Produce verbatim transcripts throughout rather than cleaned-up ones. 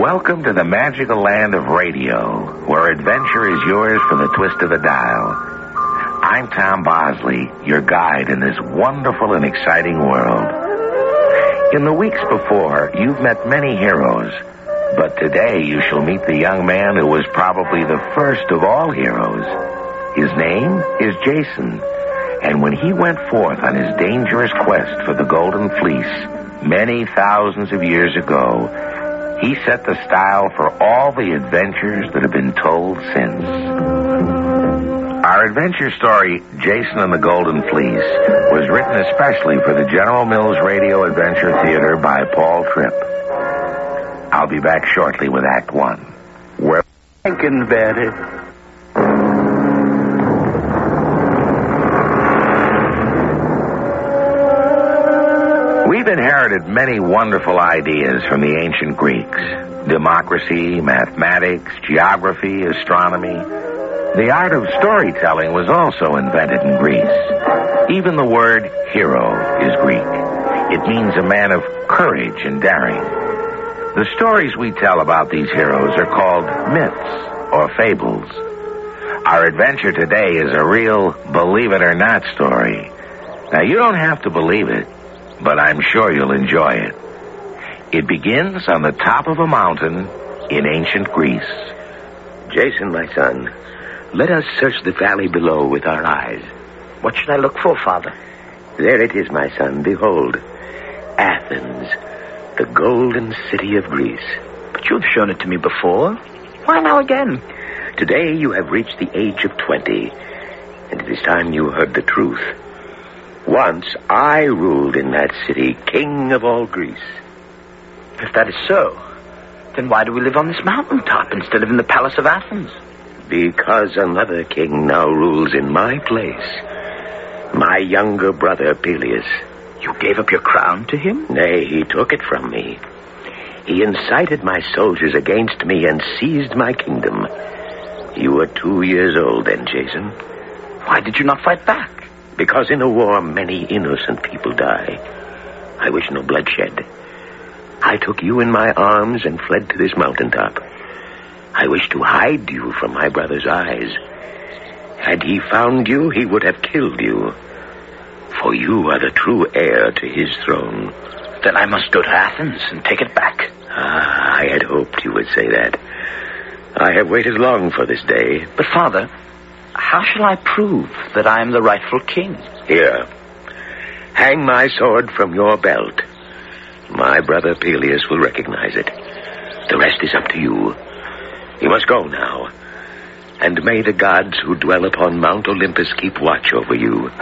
Welcome to the magical land of radio, where adventure is yours for the twist of the dial. I'm Tom Bosley, your guide in this wonderful and exciting world. In the weeks before, you've met many heroes, but today you shall meet the young man who was probably the first of all heroes. His name is Jason, and when he went forth on his dangerous quest for the Golden Fleece many thousands of years ago, he set the style for all the adventures that have been told since. Our adventure story, Jason and the Golden Fleece, was written especially for the General Mills Radio Adventure Theater by Paul Tripp. I'll be back shortly with Act One. Where Frankenberry. We've inherited many wonderful ideas from the ancient Greeks. Democracy, mathematics, geography, astronomy. The art of storytelling was also invented in Greece. Even the word hero is Greek. It means a man of courage and daring. The stories we tell about these heroes are called myths or fables. Our adventure today is a real believe-it-or-not story. Now, you don't have to believe it, but I'm sure you'll enjoy it. It begins on the top of a mountain in ancient Greece. Jason, my son, let us search the valley below with our eyes. What should I look for, Father? There it is, my son. Behold, Athens, the golden city of Greece. But you've shown it to me before. Why now again? Today you have reached the age of twenty, and it is time you heard the truth. Once I ruled in that city, king of all Greece. If that is so, then why do we live on this mountaintop instead of in the palace of Athens? Because another king now rules in my place. My younger brother, Peleus. You gave up your crown to him? Nay, he took it from me. He incited my soldiers against me and seized my kingdom. You were two years old then, Jason. Why did you not fight back? Because in a war, many innocent people die. I wish no bloodshed. I took you in my arms and fled to this mountaintop. I wish to hide you from my brother's eyes. Had he found you, he would have killed you. For you are the true heir to his throne. Then I must go to Athens and take it back. Ah, I had hoped you would say that. I have waited long for this day. But, Father, how shall I prove that I am the rightful king? Here. Hang my sword from your belt. My brother Peleus will recognize it. The rest is up to you. You must go now. And may the gods who dwell upon Mount Olympus keep watch over you.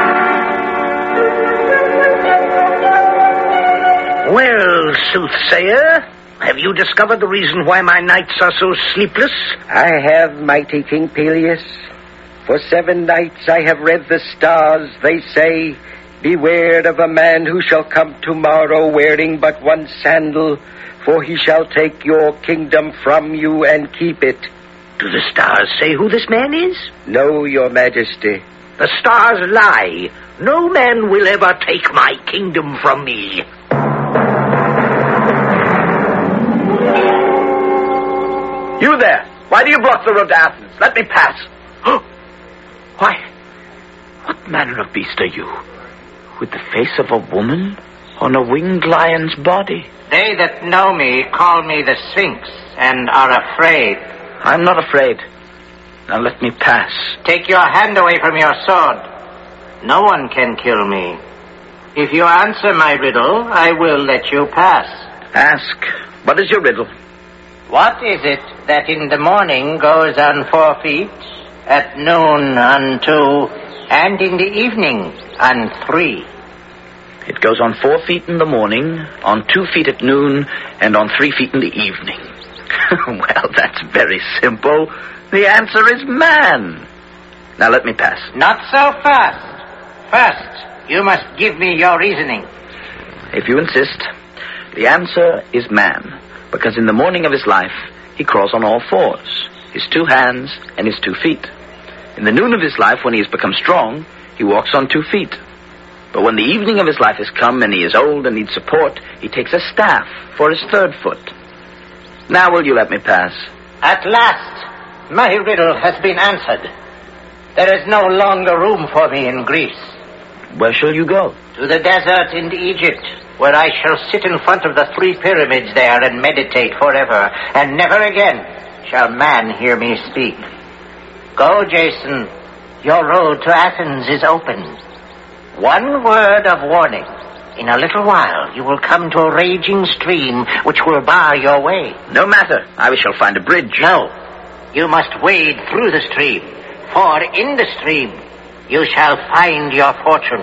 Well, soothsayer, have you discovered the reason why my nights are so sleepless? I have, mighty King Peleus. For seven nights I have read the stars. They say, beware of a man who shall come tomorrow wearing but one sandal, for he shall take your kingdom from you and keep it. Do the stars say who this man is? No, your majesty. The stars lie. No man will ever take my kingdom from me. You there! Why do you block the road to Athens? Let me pass. Why, what manner of beast are you? With the face of a woman on a winged lion's body? They that know me call me the Sphinx and are afraid. I'm not afraid. Now let me pass. Take your hand away from your sword. No one can kill me. If you answer my riddle, I will let you pass. Ask. What is your riddle? What is it that in the morning goes on four feet, at noon on two, and in the evening on three? It goes on four feet in the morning, on two feet at noon, and on three feet in the evening. Well, that's very simple. The answer is man. Now let me pass. Not so fast. First, you must give me your reasoning. If you insist, the answer is man. Because in the morning of his life, he crawls on all fours, his two hands and his two feet. In the noon of his life, when he has become strong, he walks on two feet. But when the evening of his life has come and he is old and needs support, he takes a staff for his third foot. Now will you let me pass? At last, my riddle has been answered. There is no longer room for me in Greece. Where shall you go? To the desert in Egypt, where I shall sit in front of the three pyramids there and meditate forever, and never again shall man hear me speak. Go, Jason. Your road to Athens is open. One word of warning. In a little while, you will come to a raging stream which will bar your way. No matter. I shall find a bridge. No. You must wade through the stream, for in the stream you shall find your fortune.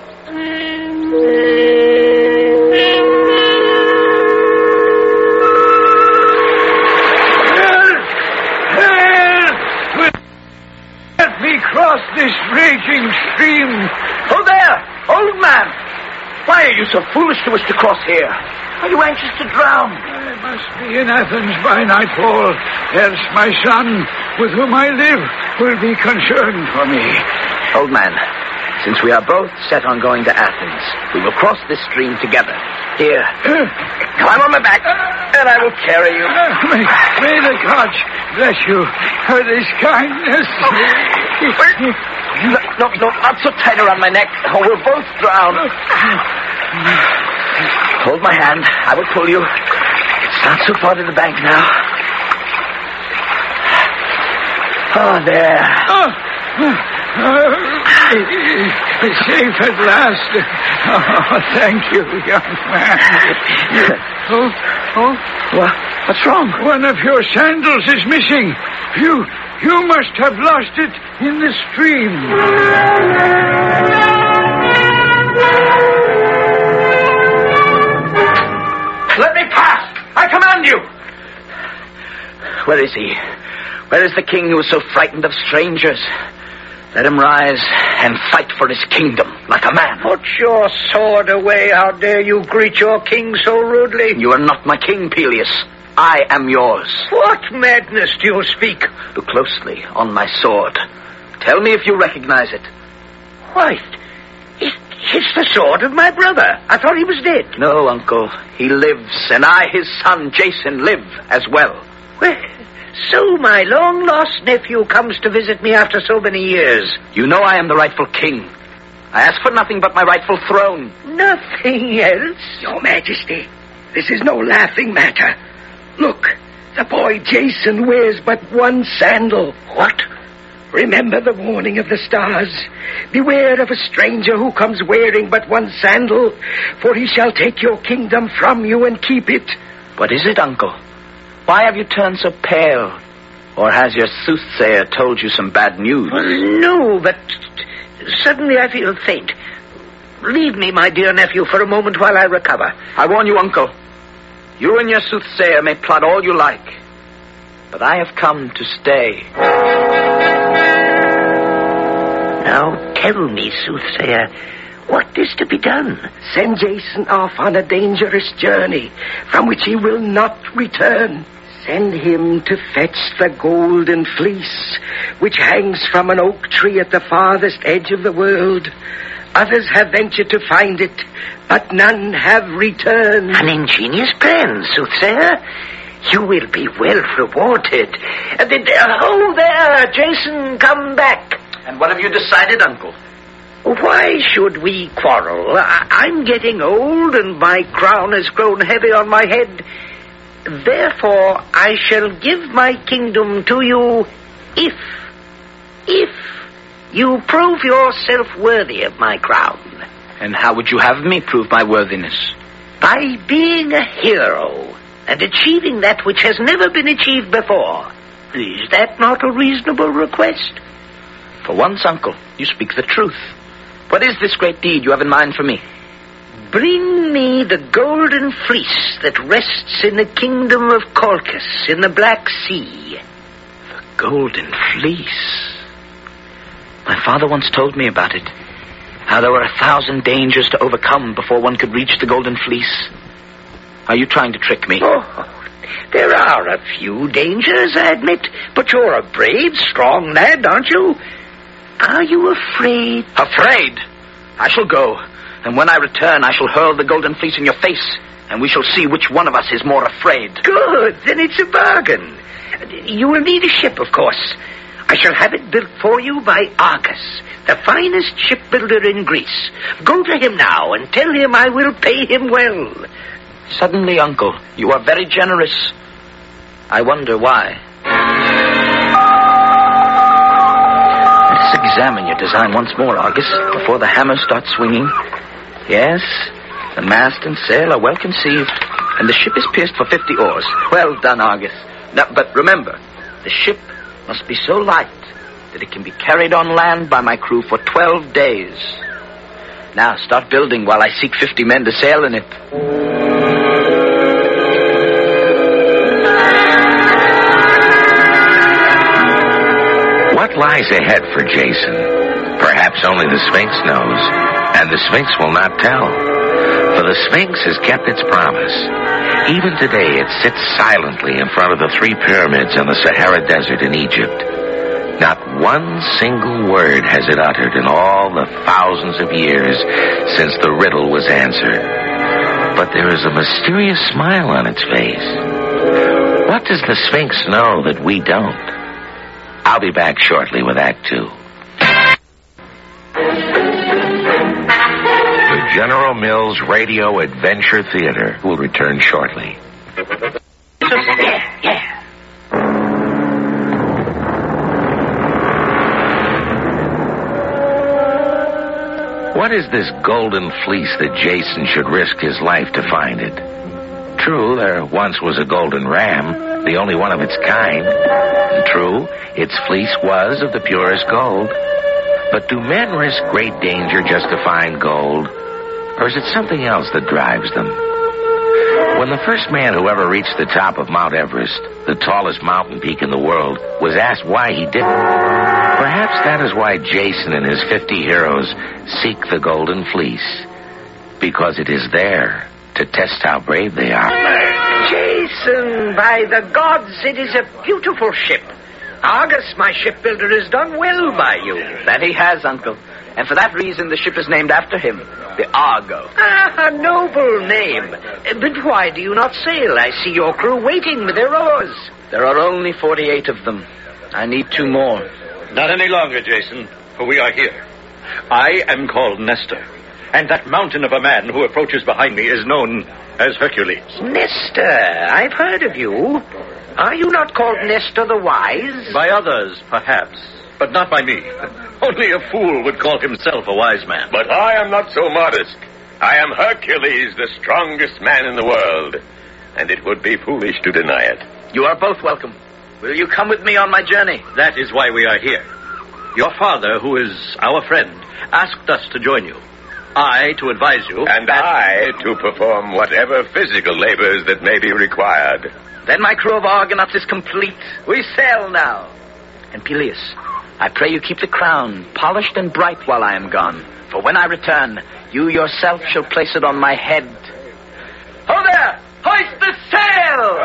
Let me cross this raging stream. Oh, there! Old man! Why are you so foolish to wish to cross here? Are you anxious to drown? I must be in Athens by nightfall, else my son, with whom I live, will be concerned for me. Old man, since we are both set on going to Athens, we will cross this stream together. Here. Climb on my back, and I will carry you. Uh, may, may the gods bless you for this kindness. No, no, no, not so tight around my neck, or we'll both drown. Hold my hand. I will pull you. It's not so far to the bank now. Oh, there. Oh, uh, safe at last. Oh, thank you, young man. Oh, oh. What? What's wrong? One of your sandals is missing. You, you must have lost it in the stream. Let me pass! I command you! Where is he? Where is the king who is so frightened of strangers? Let him rise and fight for his kingdom like a man. Put your sword away. How dare you greet your king so rudely? You are not my king, Peleus. I am yours. What madness do you speak? Look closely on my sword. Tell me if you recognize it. Why, it, it's the sword of my brother. I thought he was dead. No, uncle. He lives, and I, his son, Jason, live as well. Well, so my long-lost nephew comes to visit me after so many years. You know I am the rightful king. I ask for nothing but my rightful throne. Nothing else? Your Majesty, this is no laughing matter. Look, the boy Jason wears but one sandal. What? Remember the warning of the stars. Beware of a stranger who comes wearing but one sandal, for he shall take your kingdom from you and keep it. What is it, uncle? Why have you turned so pale? Or has your soothsayer told you some bad news? Well, no, but suddenly I feel faint. Leave me, my dear nephew, for a moment while I recover. I warn you, uncle. You and your soothsayer may plot all you like, but I have come to stay. Now tell me, soothsayer, what is to be done? Send Jason off on a dangerous journey from which he will not return. Send him to fetch the golden fleece which hangs from an oak tree at the farthest edge of the world. Others have ventured to find it, but none have returned. An ingenious plan, soothsayer. You will be well rewarded. Uh, oh, there, Jason, come back. And what have you decided, uncle? Why should we quarrel? I- I'm getting old, and my crown has grown heavy on my head. Therefore, I shall give my kingdom to you if, if you prove yourself worthy of my crown. And how would you have me prove my worthiness? By being a hero and achieving that which has never been achieved before. Is that not a reasonable request? For once, uncle, you speak the truth. What is this great deed you have in mind for me? Bring me the golden fleece that rests in the kingdom of Colchis in the Black Sea. The golden fleece. My father once told me about it. How there were a thousand dangers to overcome before one could reach the golden fleece. Are you trying to trick me? Oh, there are a few dangers, I admit. But you're a brave, strong lad, aren't you? Are you afraid? Afraid? I shall go. And when I return, I shall hurl the golden fleece in your face. and we shall see which one of us is more afraid. Good, then it's a bargain. You will need a ship, of course. I shall have it built for you by Argus, the finest shipbuilder in Greece. Go to him now and tell him I will pay him well. Suddenly, Uncle, you are very generous. I wonder why. Let's examine your design once more, Argus, before the hammer starts swinging. Yes, the mast and sail are well conceived, and the ship is pierced for fifty oars. Well done, Argus. Now, but remember, the ship must be so light that it can be carried on land by my crew for twelve days. Now, start building while I seek fifty men to sail in it. What lies ahead for Jason? Perhaps only the Sphinx knows, and the Sphinx will not tell. For the Sphinx has kept its promise. Even today, it sits silently in front of the three pyramids on the Sahara Desert in Egypt. Not one single word has it uttered in all the thousands of years since the riddle was answered. But there is a mysterious smile on its face. What does the Sphinx know that we don't? I'll be back shortly with Act Two. The General Mills Radio Adventure Theater will return shortly. Yeah, yeah. What is this golden fleece that Jason should risk his life to find it? True, there once was a golden ram, the only one of its kind. And true, its fleece was of the purest gold. But do men risk great danger just to find gold? Or is it something else that drives them? When the first man who ever reached the top of Mount Everest, the tallest mountain peak in the world, was asked why he did it, perhaps that is why Jason and his fifty heroes seek the golden fleece. Because it is there to test how brave they are. Jason, by the gods, it is a beautiful ship. Argus, my shipbuilder, has done well by you. That he has, Uncle. And for that reason, the ship is named after him, the Argo. Ah, a noble name. But why do you not sail? I see your crew waiting with their oars. There are only forty-eight of them. I need two more. Not any longer, Jason, for we are here. I am called Nestor, and that mountain of a man who approaches behind me is known as Hercules. Nestor, I've heard of you. Are you not called Nestor the Wise? By others, perhaps, but not by me. Only a fool would call himself a wise man. But I am not so modest. I am Hercules, the strongest man in the world, and it would be foolish to deny it. You are both welcome. Will you come with me on my journey? That is why we are here. Your father, who is our friend, asked us to join you. I to advise you. And I to perform whatever physical labors that may be required. Then my crew of Argonauts is complete. We sail now. And Peleus, I pray you keep the crown polished and bright while I am gone. For when I return, you yourself shall place it on my head. Ho there! Hoist the sail!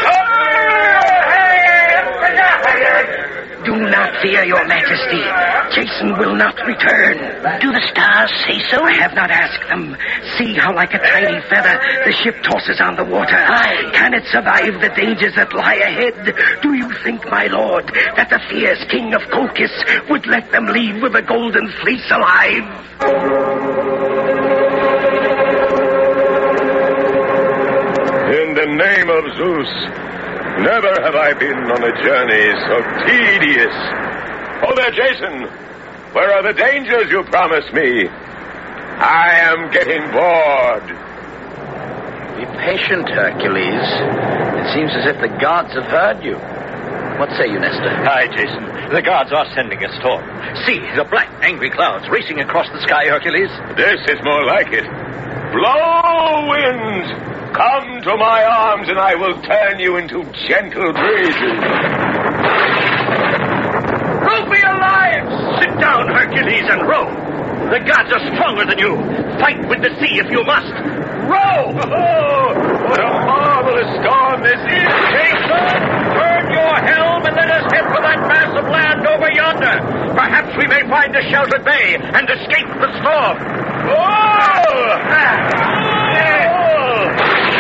Do not fear, your majesty. Jason will not return. Do the stars say so? I have not asked them. See how like a tiny feather the ship tosses on the water. Aye. Can it survive the dangers that lie ahead? Do you think, my lord, that the fierce king of Colchis would let them leave with the golden fleece alive? In the name of Zeus, never have I been on a journey so tedious. Oh there, Jason. Where are the dangers you promised me? I am getting bored. Be patient, Hercules. It seems as if the gods have heard you. What say you, Nestor? Aye, Jason. The gods are sending a storm. See, the black, angry clouds racing across the sky, Hercules. This is more like it. Blow, winds! Come to my arms and I will turn you into gentle breezes. Row for your lives! Sit down, Hercules, and row. The gods are stronger than you. Fight with the sea if you must. Row! Oh, what a marvelous storm this is! Jason, turn your helm and let us head for that mass of land over yonder. Perhaps we may find a sheltered bay and escape the storm. Oh! Oh!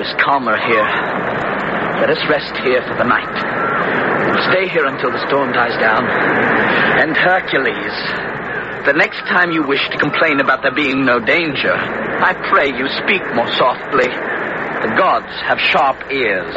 is calmer here. Let us rest here for the night. We'll stay here until the storm dies down. And Hercules, the next time you wish to complain about there being no danger, I pray you speak more softly. The gods have sharp ears.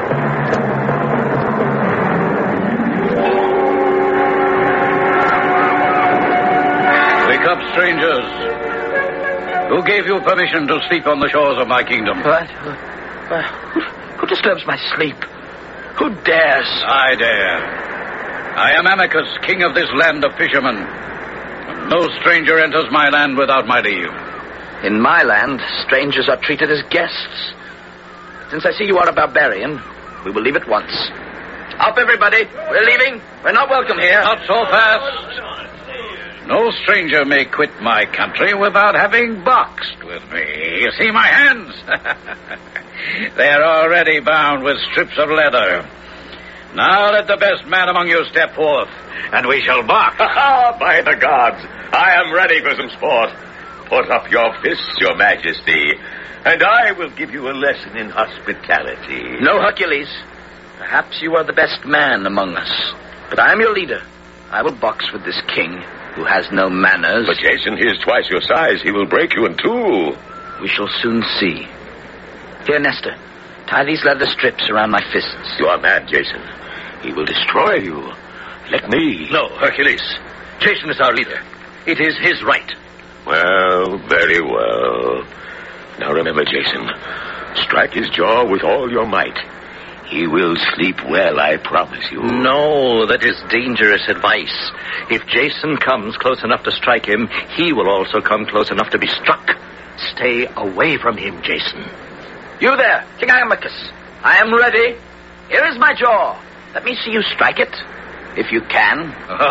Wake up, strangers. Who gave you permission to sleep on the shores of my kingdom? What? What? Who, who disturbs my sleep? Who dares? I dare. I am Amycus, king of this land of fishermen. No stranger enters my land without my leave. In my land, strangers are treated as guests. Since I see you are a barbarian, we will leave at once. Up, everybody. We're leaving. We're not welcome here. Not so fast. No stranger may quit my country without having boxed with me. You see my hands? They're already bound with strips of leather. Now let the best man among you step forth, and we shall box. By the gods, I am ready for some sport. Put up your fists, your majesty, and I will give you a lesson in hospitality. No, Hercules. Perhaps you are the best man among us, but I am your leader. I will box with this king who has no manners. But Jason, he is twice your size. He will break you in two. We shall soon see. Here, Nestor, tie these leather strips around my fists. You are mad, Jason. He will destroy you. Let me. No, Hercules. Jason is our leader. It is his right. Well, very well. Now remember, Jason, strike his jaw with all your might. He will sleep well, I promise you. No, that is dangerous advice. If Jason comes close enough to strike him, he will also come close enough to be struck. Stay away from him, Jason. You there, King Amycus. I am ready. Here is my jaw. Let me see you strike it, if you can.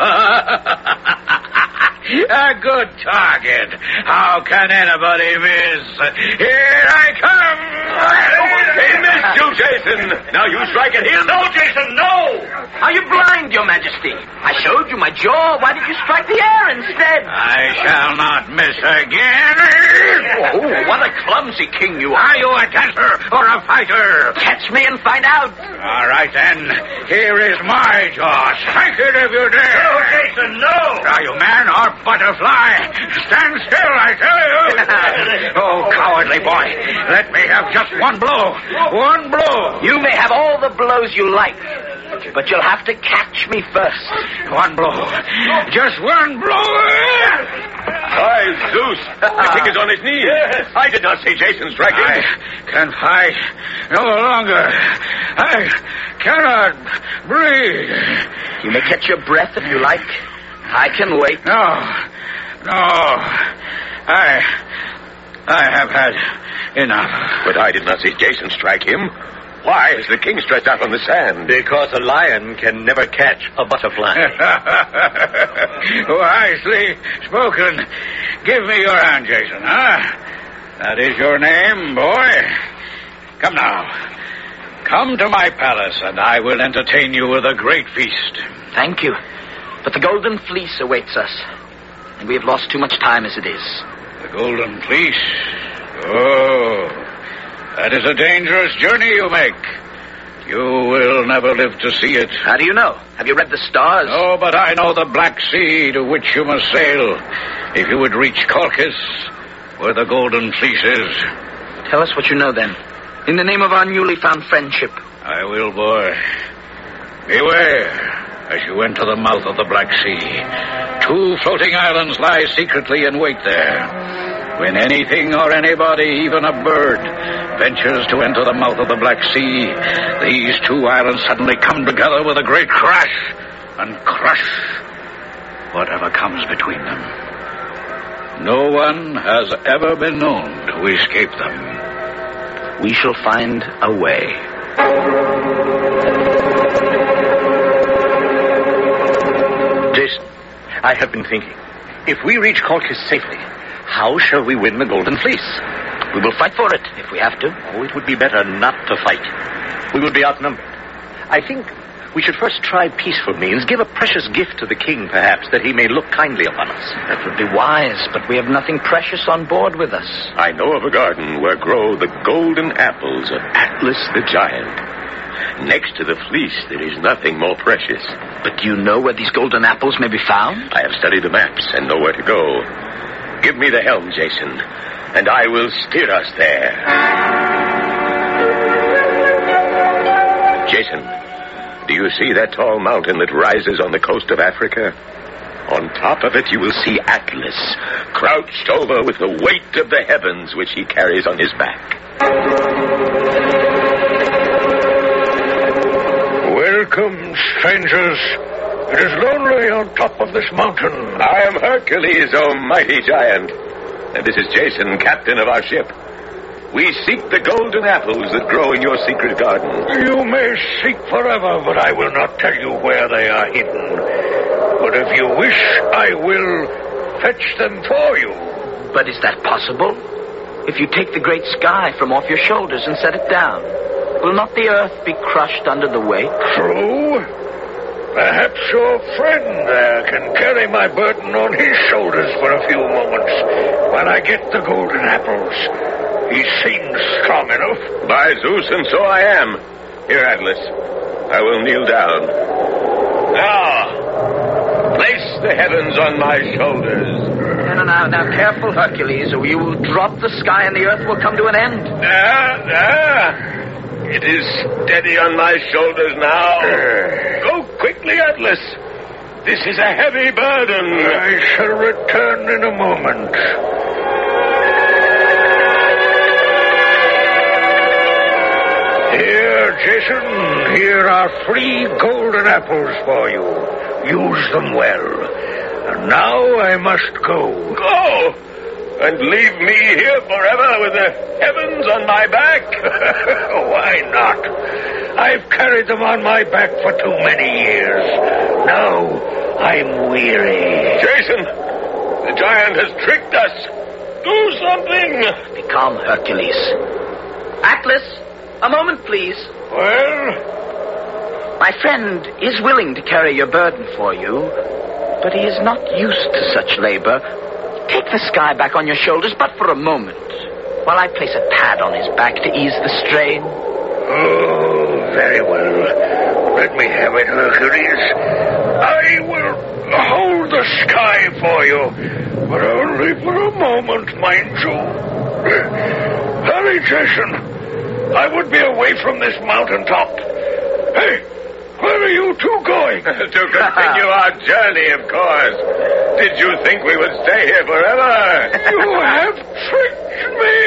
A good target. How can anybody miss? Here I come! He missed you, Jason. Now you strike at him. No, Jason, no! Are you blind, your majesty? I showed you my jaw. Why did you strike the air instead? I shall not miss again. Oh, what a clumsy king you are. Are you a dancer or a fighter? Catch me and find out. All right, then. Here is my jaw. Strike it if you dare. No, Jason, no! Are you man or butterfly? Stand still, I tell you. Oh, cowardly boy. Let me have just one blow. One blow. You may have all the blows you like, but you'll have to catch me first. One blow. Just one blow. Why, Zeus, the king is on his knees. Yes. I did not see Jason strike him. I can fight no longer. I cannot breathe. You may catch your breath if you like. I can wait. No. No. I... I have had enough. But I did not see Jason strike him. Why is the king stretched out on the sand? Because a lion can never catch a butterfly. Wisely spoken. Give me your hand, Jason, huh? That is your name, boy. Come now. Come to my palace, and I will entertain you with a great feast. Thank you. But the golden fleece awaits us, and we have lost too much time as it is. The golden fleece? Oh, that is a dangerous journey you make. You will never live to see it. How do you know? Have you read the stars? No, but I know the Black Sea to which you must sail if you would reach Colchis, where the golden fleece is. Tell us what you know, then. In the name of our newly found friendship. I will, boy. Beware. As you enter the mouth of the Black Sea, two floating islands lie secretly in wait there. When anything or anybody, even a bird, ventures to enter the mouth of the Black Sea, these two islands suddenly come together with a great crash and crush whatever comes between them. No one has ever been known to escape them. We shall find a way. Jason, I have been thinking. If we reach Colchis safely, how shall we win the Golden Fleece? We will fight for it, if we have to. Oh, it would be better not to fight. We would be outnumbered. I think We should first try peaceful means, give a precious gift to the king, perhaps, that he may look kindly upon us. That would be wise, but we have nothing precious on board with us. I know of a garden where grow the golden apples of Atlas the Giant. Next to the fleece, there is nothing more precious. But do you know where these golden apples may be found? I have studied the maps and know where to go. Give me the helm, Jason, and I will steer us there. Jason, do you see that tall mountain that rises on the coast of Africa? On top of it, you will see Atlas, crouched over with the weight of the heavens which he carries on his back. Welcome, strangers. It is lonely on top of this mountain. I am Hercules, O mighty giant. And this is Jason, captain of our ship. We seek the golden apples that grow in your secret garden. You may seek forever, but I will not tell you where they are hidden. But if you wish, I will fetch them for you. But is that possible? If you take the great sky from off your shoulders and set it down, will not the earth be crushed under the weight? True. Perhaps your friend there can carry my burden on his shoulders for a few moments while I get the golden apples. He seems strong enough. By Zeus, and so I am. Here, Atlas, I will kneel down. Now, place the heavens on my shoulders. No, no, now, now, careful, Hercules, or you will drop the sky and the earth will come to an end. Ah, ah. It is steady on my shoulders now. Go quickly, Atlas. This is a heavy burden. I shall return in a moment. Here, Jason, here are three golden apples for you. Use them well. And now I must go. Go! And leave me here forever with the heavens on my back? Why not? I've carried them on my back for too many years. Now I'm weary. Jason, the giant has tricked us. Do something. Be calm, Hercules. Atlas, a moment, please. Well? My friend is willing to carry your burden for you, but he is not used to such labor. Take the sky back on your shoulders, but for a moment, while I place a pad on his back to ease the strain. Oh, very well. Let me have it, Hercules. I will hold the sky for you, but only for a moment, mind you. Hurry, Jason. I would be away from this mountaintop. Hey, where are you two going? To continue our journey, of course. Did you think we would stay here forever? You have tricked me!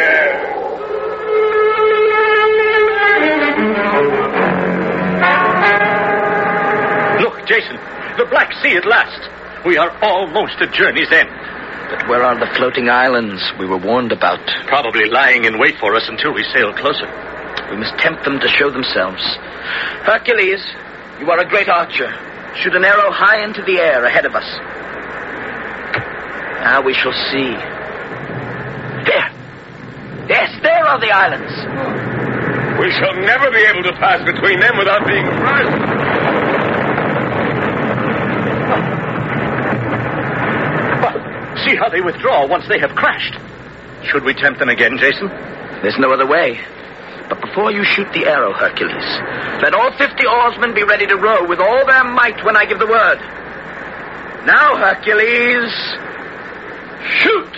Look, Jason, the Black Sea at last. We are almost at journey's end. But where are the floating islands we were warned about? Probably lying in wait for us until we sail closer. We must tempt them to show themselves. Hercules, you are a great archer. Shoot an arrow high into the air ahead of us. Now we shall see. There. Yes, there are the islands. We shall never be able to pass between them without being crushed. Well, see how they withdraw once they have crashed. Should we tempt them again, Jason? There's no other way. But before you shoot the arrow, Hercules, let all fifty oarsmen be ready to row with all their might when I give the word. Now, Hercules, shoot!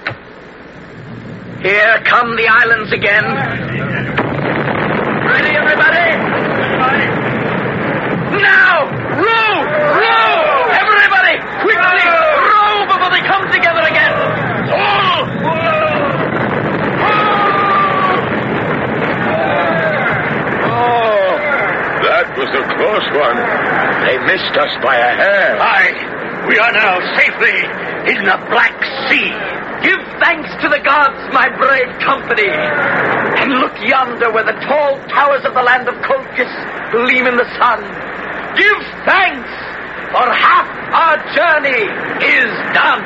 Here come the islands again. Ready, everybody? Now, row! Row! Everybody, quickly, row before they come together again. All! That was a close one. They missed us by a hair. Aye, we are now safely in the Black Sea. Give thanks to the gods, my brave company. And look yonder where the tall towers of the land of Colchis gleam in the sun. Give thanks, for half our journey is done.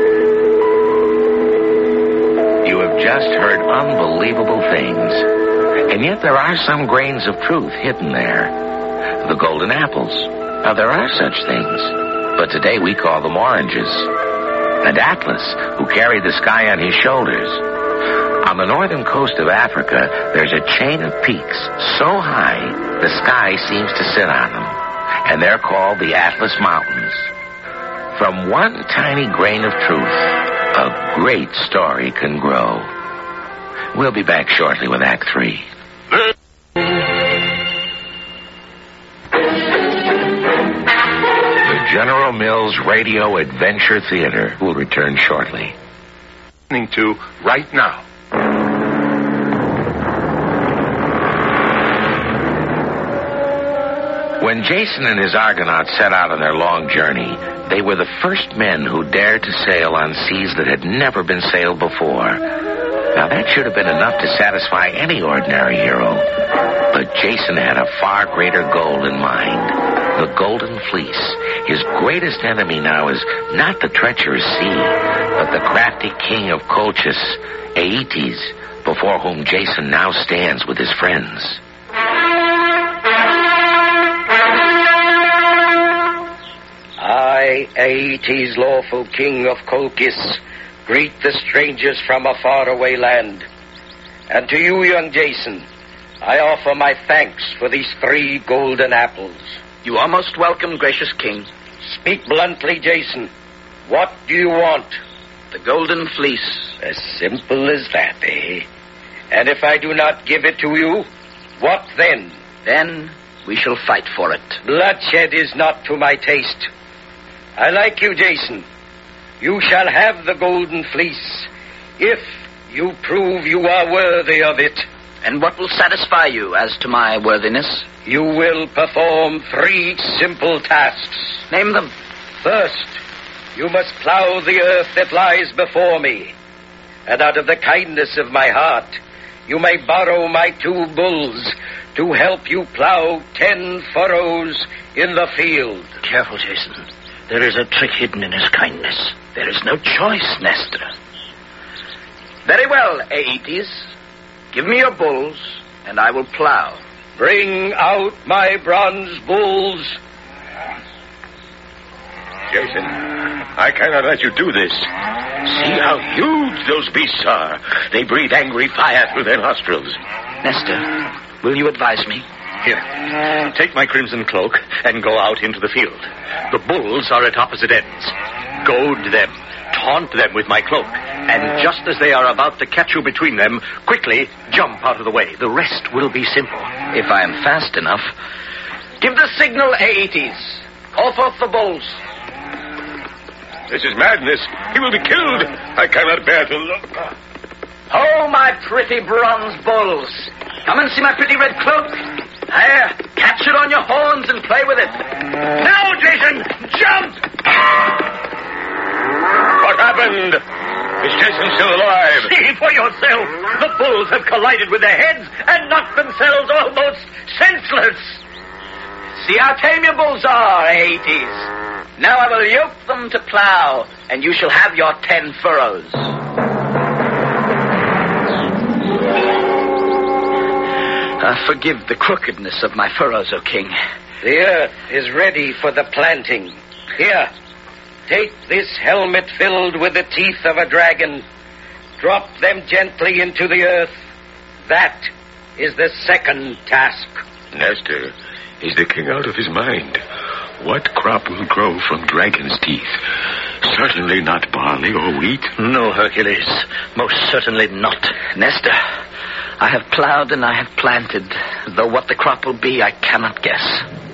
You have just heard unbelievable things. And yet there are some grains of truth hidden there. The golden apples. Now, there are such things, but today we call them oranges. And Atlas, who carried the sky on his shoulders. On the northern coast of Africa, there's a chain of peaks so high the sky seems to sit on them. And they're called the Atlas Mountains. From one tiny grain of truth, a great story can grow. We'll be back shortly with Act Three. The General Mills Radio Adventure Theater will return shortly. Listening to right now. When Jason and his Argonauts set out on their long journey, they were the first men who dared to sail on seas that had never been sailed before. Now, that should have been enough to satisfy any ordinary hero. But Jason had a far greater goal in mind. The Golden Fleece. His greatest enemy now is not the treacherous sea, but the crafty king of Colchis, Aeetes, before whom Jason now stands with his friends. I, Aeetes, lawful king of Colchis, greet the strangers from a faraway land. And to you, young Jason, I offer my thanks for these three golden apples. You are most welcome, gracious king. Speak bluntly, Jason. What do you want? The Golden Fleece. As simple as that, eh? And if I do not give it to you, what then? Then we shall fight for it. Bloodshed is not to my taste. I like you, Jason. You shall have the Golden Fleece if you prove you are worthy of it. And what will satisfy you as to my worthiness? You will perform three simple tasks. Name them. First, you must plow the earth that lies before me. And out of the kindness of my heart, you may borrow my two bulls to help you plow ten furrows in the field. Careful, Jason. There is a trick hidden in his kindness. There is no choice, Nestor. Very well, Aeetes. Give me your bulls, and I will plow. Bring out my bronze bulls. Jason, I cannot let you do this. See how huge those beasts are. They breathe angry fire through their nostrils. Nestor, will you advise me? Here, take my crimson cloak and go out into the field. The bulls are at opposite ends. Goad them, taunt them with my cloak, and just as they are about to catch you between them, quickly jump out of the way. The rest will be simple. If I am fast enough. Give the signal, Aeetes. Call forth the bulls. This is madness. He will be killed. I cannot bear to look. Oh, my pretty bronze bulls. Come and see my pretty red cloak. There, catch it on your horns and play with it. Now, Jason, jump! What happened? Is Jason still alive? See for yourself. The bulls have collided with their heads and knocked themselves almost senseless. See how tame your bulls are, Aeetes. Now I will yoke them to plow, and you shall have your ten furrows. Uh, forgive the crookedness of my furrows, O king. The earth is ready for the planting. Here, take this helmet filled with the teeth of a dragon. Drop them gently into the earth. That is the second task. Nestor, is the king out of his mind? What crop will grow from dragon's teeth? Certainly not barley or wheat. No, Hercules. Most certainly not. Nestor, I have plowed and I have planted, though what the crop will be, I cannot guess.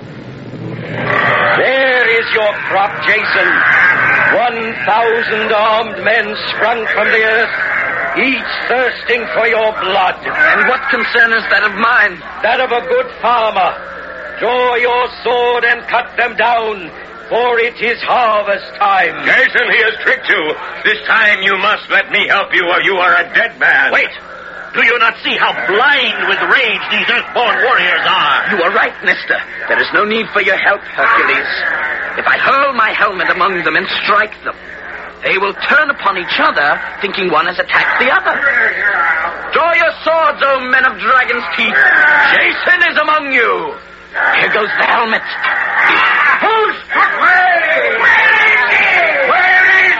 There is your crop, Jason. One thousand armed men sprung from the earth, each thirsting for your blood. And what concern is that of mine? That of a good farmer. Draw your sword and cut them down, for it is harvest time. Jason, he has tricked you. This time you must let me help you, or you are a dead man. Wait! Do you not see how blind with rage these earthborn warriors are? You are right, Nestor. There is no need for your help, Hercules. If I hurl my helmet among them and strike them, they will turn upon each other, thinking one has attacked the other. Draw your swords, O men of Dragon's Teeth. Jason is among you. Here goes the helmet. Who's away? Where is he? Where is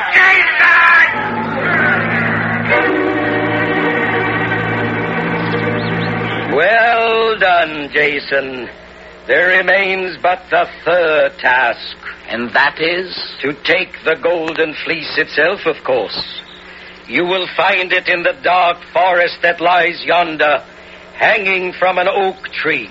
Jason? Well done, Jason. There remains but the third task. And that is? To take the golden fleece itself, of course. You will find it in the dark forest that lies yonder, hanging from an oak tree.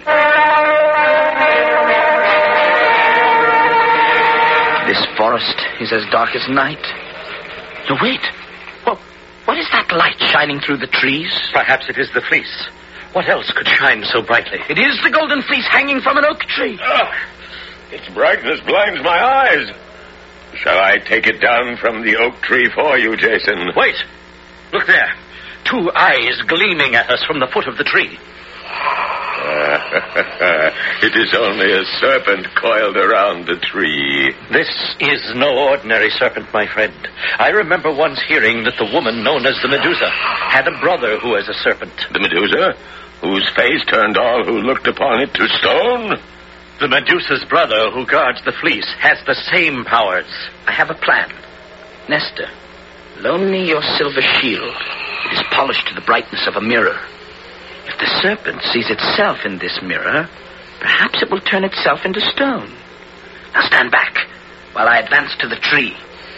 This forest is as dark as night. No, wait. Well, what is that light shining through the trees? Perhaps it is the fleece. What else could shine so brightly? It is the golden fleece hanging from an oak tree. Oh, its brightness blinds my eyes. Shall I take it down from the oak tree for you, Jason? Wait. Look there. Two eyes gleaming at us from the foot of the tree. It is only a serpent coiled around the tree. This is no ordinary serpent, my friend. I remember once hearing that the woman known as the Medusa had a brother who was a serpent. The Medusa? Whose face turned all who looked upon it to stone? The Medusa's brother who guards the fleece has the same powers. I have a plan. Nestor, loan me your silver shield. It is polished to the brightness of a mirror. If the serpent sees itself in this mirror, perhaps it will turn itself into stone. Now stand back while I advance to the tree.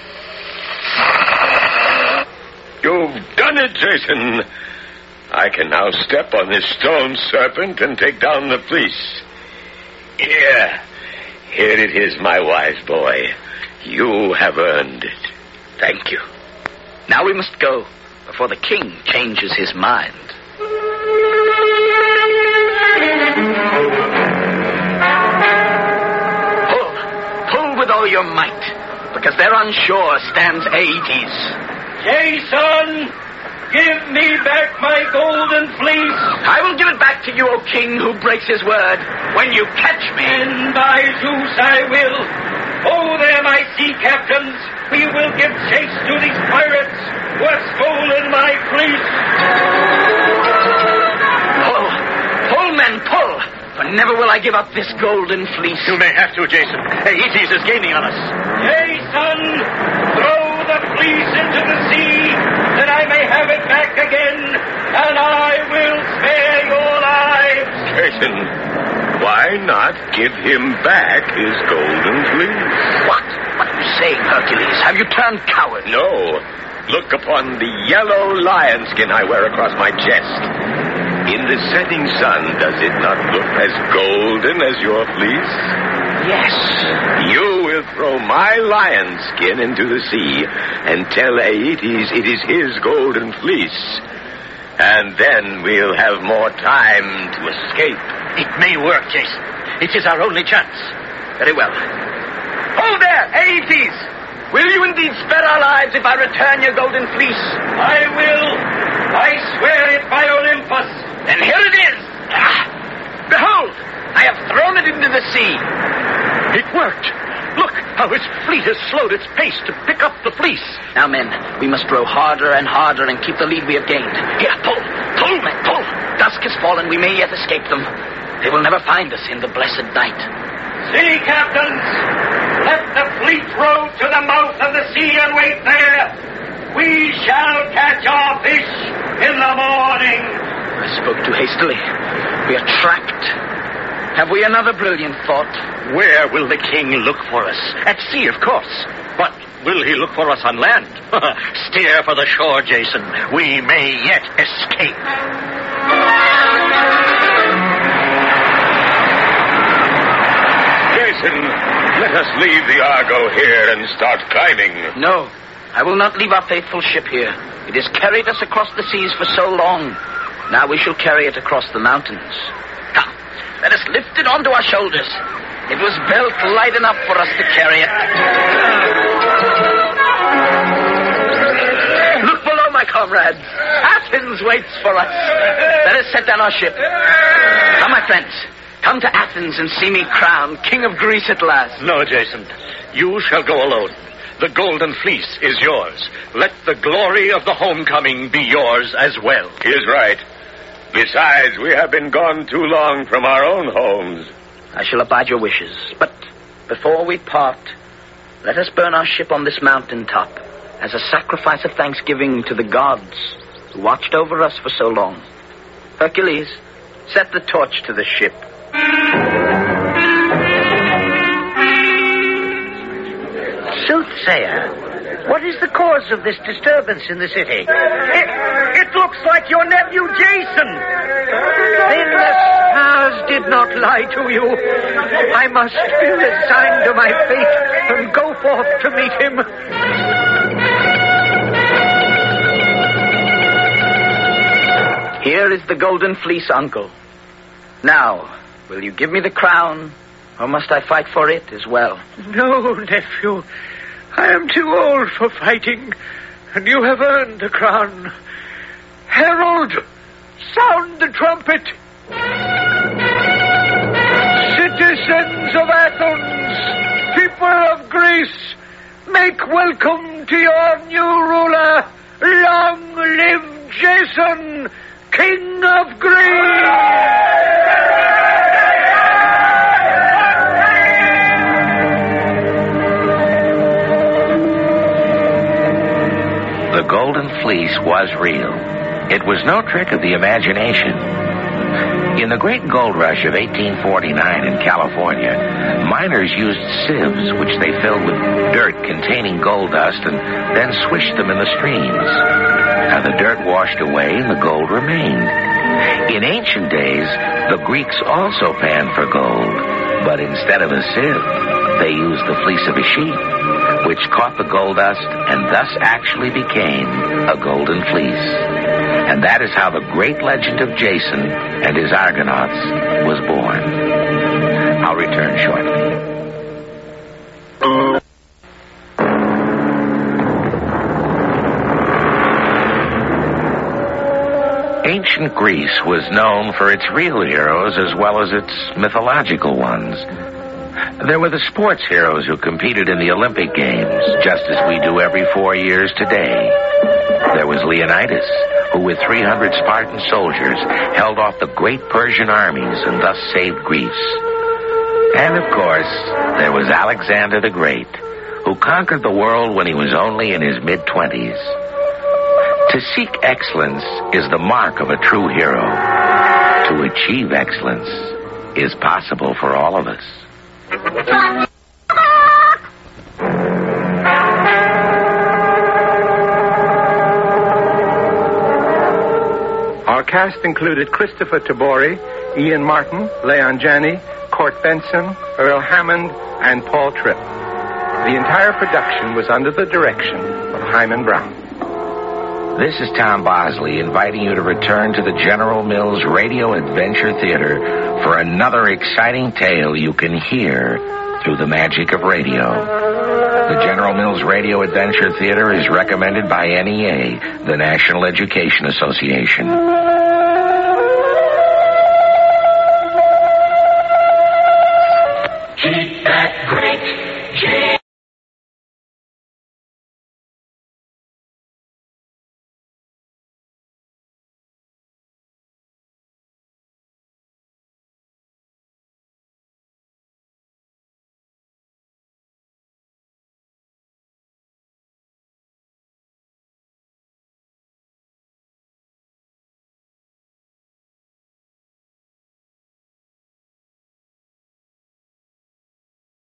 You've done it, Jason. I can now step on this stone serpent and take down the fleece. Here. Here it is, my wise boy. You have earned it. Thank you. Now we must go before the king changes his mind. Pull. Pull with all your might, because there on shore stands Aeetes. Jason! Give me back my golden fleece. I will give it back to you, O king, who breaks his word, when you catch me. And by Zeus I will. Oh, there, my sea captains. We will give chase to these pirates who have stolen my fleece. Pull. Pull, men, pull. For never will I give up this golden fleece. You may have to, Jason. Aeetes is gaining on us. Jason, throw the fleece into the sea, that I may have it back again, and I will spare your lives. Jason, why not give him back his golden fleece? What? What are you saying, Hercules? Have you turned coward? No. Look upon the yellow lion skin I wear across my chest. In the setting sun, does it not look as golden as your fleece? Yes. You will throw my lion skin into the sea and tell Aeetes it is his golden fleece. And then we'll have more time to escape. It may work, Jason. It is our only chance. Very well. Hold there, Aeetes! Will you indeed spare our lives if I return your golden fleece? I will. I swear it by Olympus. Then here it is. Ah, behold, I have thrown it into the sea. It worked. Look how his fleet has slowed its pace to pick up the fleece. Now, men, we must row harder and harder and keep the lead we have gained. Here, pull. Pull, men, pull. Dusk has fallen. We may yet escape them. They will never find us in the blessed night. Sea captains, let the fleet row to the mouth of the sea and wait there. We shall catch our fish in the morning. I spoke too hastily. We are trapped. Have we another brilliant thought? Where will the king look for us? At sea, of course. But will he look for us on land? Steer for the shore, Jason. We may yet escape. Jason, let us leave the Argo here and start climbing. No, I will not leave our faithful ship here. It has carried us across the seas for so long. Now we shall carry it across the mountains. Come, let us lift it onto our shoulders. It was built light enough for us to carry it. Look below, my comrades. Athens waits for us. Let us set down our ship. Come, my friends. Come to Athens and see me crowned King of Greece at last. No, Jason. You shall go alone. The Golden Fleece is yours. Let the glory of the homecoming be yours as well. He is right. Besides, we have been gone too long from our own homes. I shall abide your wishes. But before we part, let us burn our ship on this mountain top as a sacrifice of thanksgiving to the gods who watched over us for so long. Hercules, set the torch to the ship. Soothsayer, what is the cause of this disturbance in the city? It, it looks like your nephew Jason. Then the stars did not lie to you. I must be resigned to my fate and go forth to meet him. Here is the Golden Fleece, Uncle. Now, will you give me the crown, or must I fight for it as well? No, nephew. I am too old for fighting, and you have earned the crown. Herald, sound the trumpet. Citizens of Athens, people of Greece, make welcome to your new ruler. Long live Jason, King of Greece! The Golden Fleece was real. It was no trick of the imagination. In the great gold rush of eighteen forty-nine in California, miners used sieves, which they filled with dirt containing gold dust and then swished them in the streams. Now the dirt washed away and the gold remained. In ancient days, the Greeks also panned for gold, but instead of a sieve, they used the fleece of a sheep, which caught the gold dust and thus actually became a golden fleece. And that is how the great legend of Jason and his Argonauts was born. I'll return shortly. Ancient Greece was known for its real heroes as well as its mythological ones. There were the sports heroes who competed in the Olympic Games, just as we do every four years today. There was Leonidas, who with three hundred Spartan soldiers held off the great Persian armies and thus saved Greece. And of course, there was Alexander the Great, who conquered the world when he was only in his mid-twenties. To seek excellence is the mark of a true hero. To achieve excellence is possible for all of us. Our cast included Christopher Tabori, Ian Martin, Leon Janney, Court Benson, Earl Hammond, and Paul Tripp. The entire production was under the direction of Hyman Brown. This is Tom Bosley inviting you to return to the General Mills Radio Adventure Theater for another exciting tale you can hear through the magic of radio. The General Mills Radio Adventure Theater is recommended by N E A, the National Education Association.